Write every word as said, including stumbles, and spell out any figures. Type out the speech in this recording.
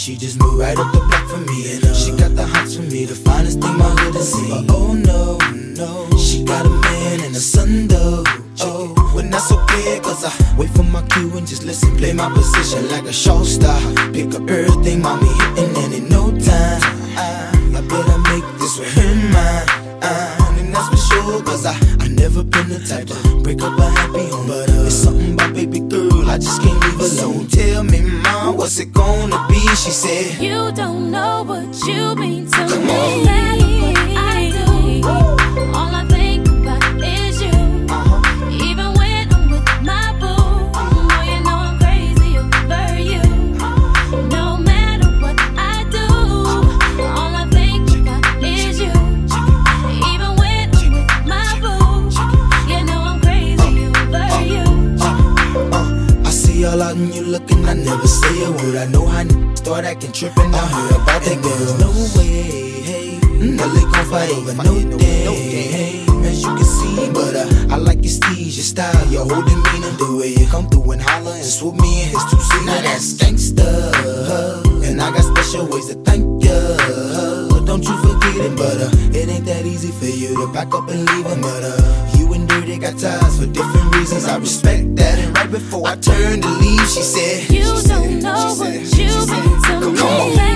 she just moved right up the block for me. And uh, she got the hots for me, the finest thing my hood has seen. But oh no, no, she got a man and a son though. Oh, well that's okay, cause I wait for my cue and just listen, play my position like a show star. Pick up everything, mommy hitting, and in no time I, I better make this with her mine. Uh, and that's for sure, cause I, I never been the type to break up a happy home. But uh, it's something about baby girl, I just can't leave alone. Tell me, mom, what's it gonna be? She said, you don't know what you mean to Come me. on. No matter what I do, all I think about is you. uh-huh. Even when I'm with my boo, boy, you know I'm crazy over you. No matter what I do, all I think about is you. Even when I'm with my boo, you know I'm crazy over you. uh, uh, I see all out and you looking, I never say a word. I know how n- start acting trippin', I heard about that girl. No way, hey, no they gon' fight over no day, hey, as you can see. But uh, I like your steez, your style, your whole demeanor, the way you come through and holler and swoop me in his two-seater. Now that's gangsta, and I got special ways to thank ya. Don't you forget it, but uh, it ain't that easy for you to back up and leave him. But uh, you and Dirty got ties for different reasons. I respect that. And right before I turned to leave, she said, You she don't said, know she what said, you she said, mean to come me. on.